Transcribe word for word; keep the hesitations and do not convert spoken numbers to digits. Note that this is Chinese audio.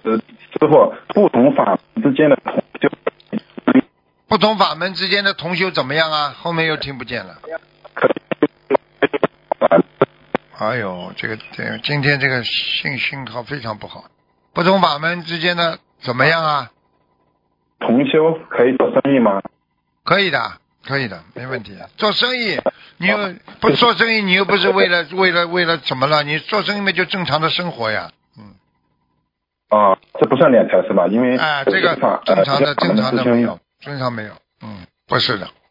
呃，师傅，不同法门之间的同修， 不同法门之间的同修怎么样啊？后面又听不见了。哎呦，这个这个今天这个信信号非常不好。不同法门之间的怎么样啊？ 同修可以做生意吗？ 可以的，可以的，没问题。做生意，你又不做生意，你又不是为了为了为了什么了？你做生意嘛，就正常的生活呀。嗯。 啊，这不算敛财是吧？因为哎，这个正常的正常的没有，正常没有。嗯，不是的。